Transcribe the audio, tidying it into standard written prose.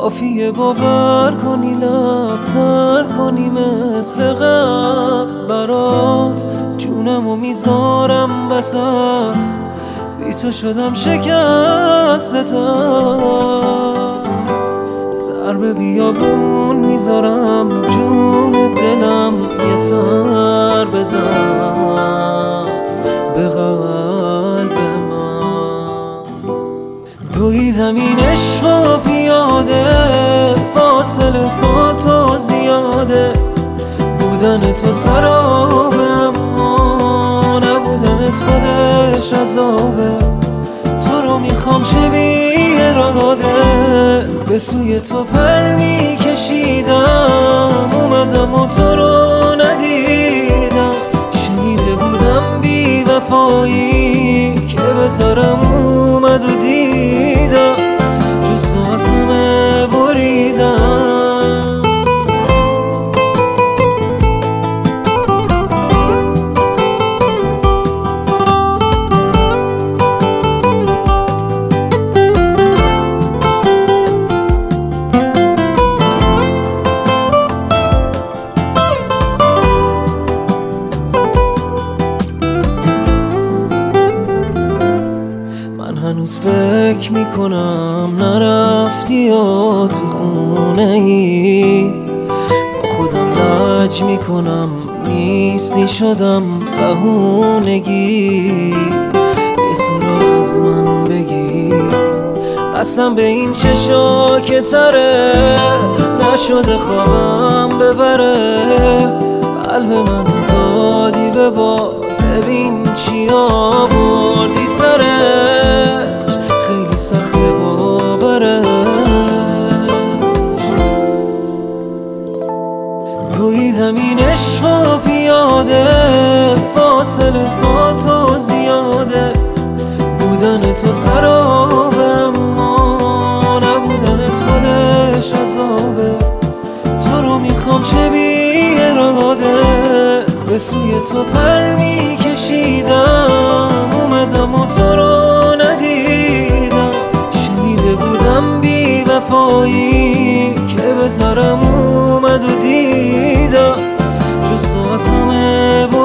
کافیه باور کنی لب تر کنی مثل قبل برات جونمو میذارم وسط بی تو شدم شکسته تر سر به بیابون میذارم جون دلم یه سر بزن به قلب من دویدم این عشقا پیاده فاصله تو زیاده بودن تو سرابه اما نبودنت خودش عذابه تو رو میخوام چه بی اراده به سوی تو پر میکشیدم اومدم و تو رو ندیدم شنیده بودم بی وفایی که به سرم اومد و دیدم جز تو از همه بریدم هنوز فکر میکنم نرفتی یا تو خونه ای با خودم لج میکنم نیستی شدم بهونگی یه سورا از من بگی قسم به این چشا که تره نشده خوابم ببره قلب من دادی به باد ببین چی آوردی سرش خیلی سخته باورش دویدم این عشقا پیاده فاصله تو زیاده بودن تو سرابه اما نبودنت خودش عذابه تو رو میخوام چه بی اراده به سوی تو پر میکشیدم اومدم و تو رو ندیدم شنیده بودم بی وفایی که به سرم اومد و دیدم جز تو از همه